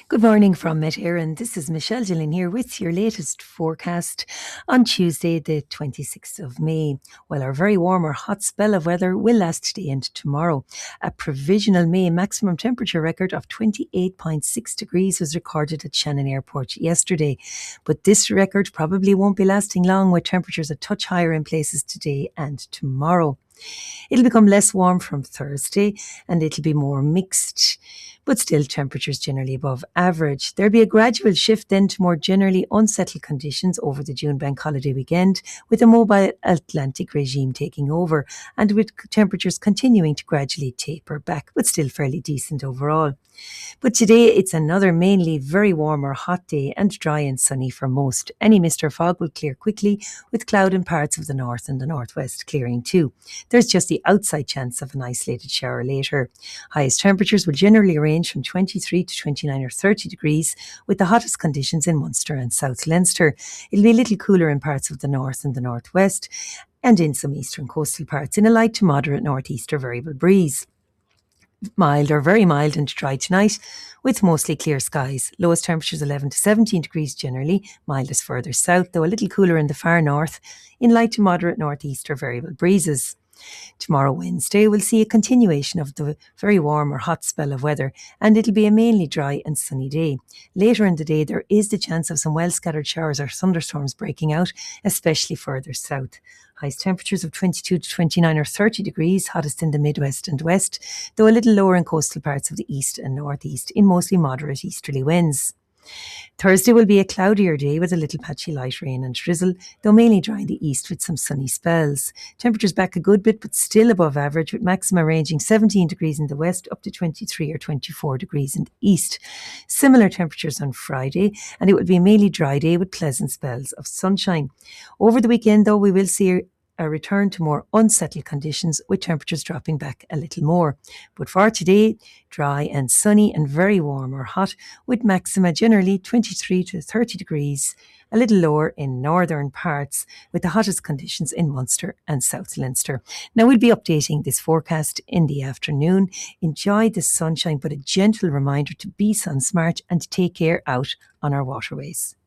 Good morning from Met Éireann. This is Michelle Gillen here with your latest forecast on Tuesday, the 26th of May. Well, our very warm or hot spell of weather will last today and tomorrow. A provisional May maximum temperature record of 28.6 degrees was recorded at Shannon Airport yesterday. But this record probably won't be lasting long, with temperatures a touch higher in places today and tomorrow. It'll become less warm from Thursday and it'll be more mixed, but still temperatures generally above average. There'll be a gradual shift then to more generally unsettled conditions over the June bank holiday weekend, with a mobile Atlantic regime taking over and with temperatures continuing to gradually taper back, but still fairly decent overall. But today it's another mainly very warm or hot day and dry and sunny for most. Any mist or fog will clear quickly, with cloud in parts of the north and the northwest clearing too. There's just the outside chance of an isolated shower later. Highest temperatures will generally range from 23 to 29 or 30 degrees, with the hottest conditions in Munster and South Leinster. It'll be a little cooler in parts of the north and the northwest, and in some eastern coastal parts in a light to moderate northeaster variable breeze. Mild or very mild and dry tonight, with mostly clear skies. Lowest temperatures 11 to 17 degrees generally, mildest further south, though a little cooler in the far north, in light to moderate northeaster variable breezes. Tomorrow, Wednesday, we'll see a continuation of the very warm or hot spell of weather, and it'll be a mainly dry and sunny day. Later in the day, there is the chance of some well-scattered showers or thunderstorms breaking out, especially further south. Highest temperatures of 22 to 29 or 30 degrees, hottest in the Midwest and West, though a little lower in coastal parts of the east and northeast, in mostly moderate easterly winds. Thursday will be a cloudier day with a little patchy light rain and drizzle, though mainly dry in the east with some sunny spells. Temperatures back a good bit, but still above average, with maxima ranging 17 degrees in the west up to 23 or 24 degrees in the east. Similar temperatures on Friday, and it will be a mainly dry day with pleasant spells of sunshine. Over the weekend, though, we will see a return to more unsettled conditions, with temperatures dropping back a little more. But for today, dry and sunny and very warm or hot, with maxima generally 23 to 30 degrees, a little lower in northern parts, with the hottest conditions in Munster and South Leinster. Now, we'll be updating this forecast in the afternoon. Enjoy the sunshine, but a gentle reminder to be sun smart and take care out on our waterways.